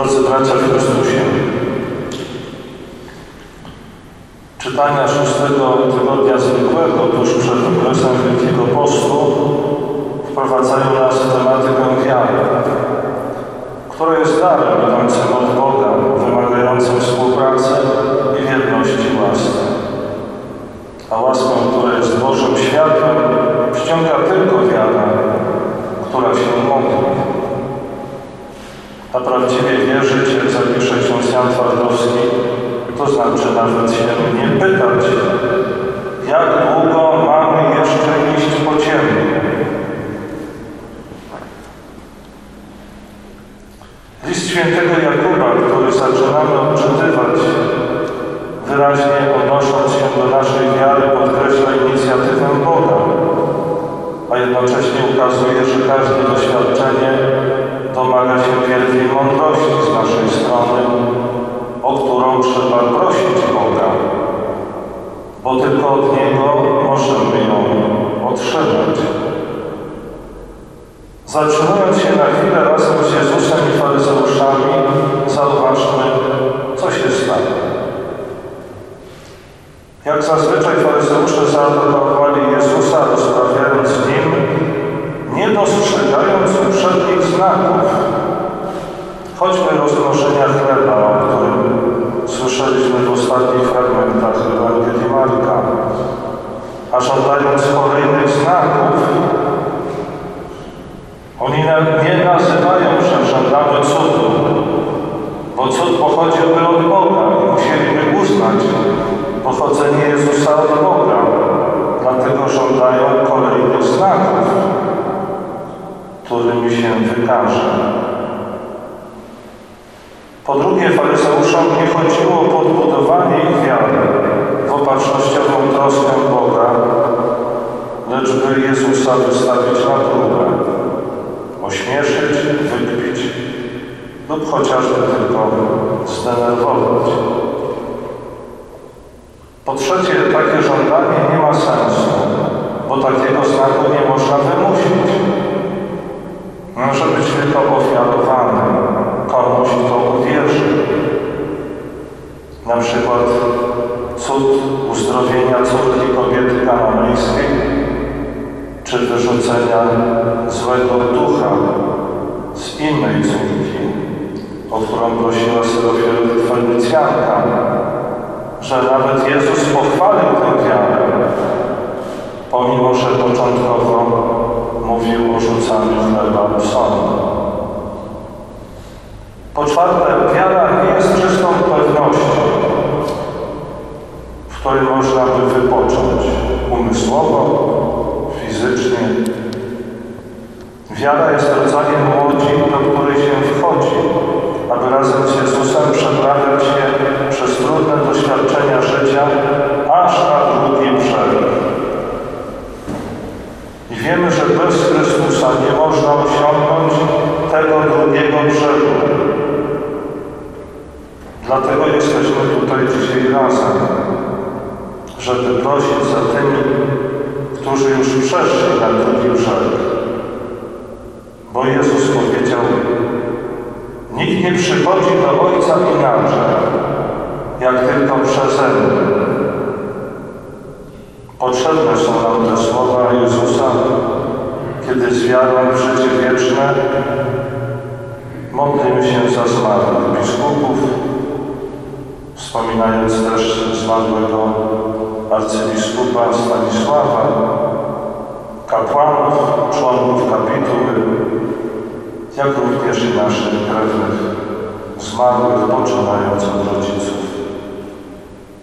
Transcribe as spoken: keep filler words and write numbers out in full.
Drodzy bracia w Chrystusie, czytania szóstego tygodnia zwykłego tuż przed okresem Wielkiego Postu wprowadzają nas w tematykę wiary, która jest darem idącym od Boga, wymagającym współpracy i wierności łasce. A łaską, która jest Bożym światłem, ściąga tylko wiara, która się modli. A prawdziwie wierzyć, jak zapisze ksiądz Jan Twardowski, to znaczy nawet się nie pytać, jak długo mamy jeszcze iść po ciemnie. List świętego Jakuba, który zaczynamy odczytywać, wyraźnie odnosząc się do naszej wiary, podkreśla inicjatywę Boga, a jednocześnie ukazuje, że każde doświadczenie domaga się wielkiej mądrości z naszej strony, o którą trzeba prosić Boga, bo tylko od Niego możemy ją otrzymać. Zatrzymując się na chwilę razem z Jezusem i faryzeuszami, zauważmy, co się stało. Jak zazwyczaj faryzeusze zaatakowali Jezusa, rozprawiając z Nim, nie dostrzegając uprzednich znaków, choćby roznoszenia chleba, o którym słyszeliśmy w ostatnich fragmentach Ewangelii Marka, a żądając kolejnych znaków, oni nie nazywają, że żądamy cudu, bo cud pochodziłby od Boga i musieliby uznać pochodzenie Jezusa od Boga, dlatego żądają kolejnych znaków, którymi się wykaże. Po drugie, faryzeuszom nie chodziło o podbudowanie ich wiary w opatrznościową troskę Boga, lecz by Jezusa wystawić na próbę, ośmieszyć, wykpić lub chociażby tylko zdenerwować. Po trzecie, takie żądanie nie ma sensu, bo takiego znaku nie można wymusić. Może być tylko ofiarowany komuś, kto uwierzy. Na przykład cud uzdrowienia córki kobiety kananejskiej, czy wyrzucenia złego ducha z innej córki, o którą prosiła Fenicjanka, że nawet Jezus pochwalił tę wiarę, pomimo że początkowo mówił o rzucaniu chleba psom. Po czwarte, wiara nie jest czystą pewnością, w której można by wypocząć umysłowo, fizycznie. Wiara jest rodzajem łodzi, do której się wchodzi, aby razem z Jezusem przeprawiać się przez trudne doświadczenia życia, aż na drugi brzeg. I wiemy, że bez Chrystusa nie można osiągnąć tego drugiego brzegu. Dlatego jesteśmy tutaj dzisiaj razem, żeby prosić za tymi, którzy już przeszli na drugi brzeg. Bo Jezus powiedział: nikt nie przychodzi do Ojca inaczej, jak tylko przeze mnie. Potrzebne są nam te słowa Jezusa, kiedy z wiarą w życie wieczne modlimy się za zmarłych biskupów, wspominając też zmarłego arcybiskupa Stanisława, kapłanów, członków kapituły, jak również i naszych krewnych zmarłych, poczynając od rodziców.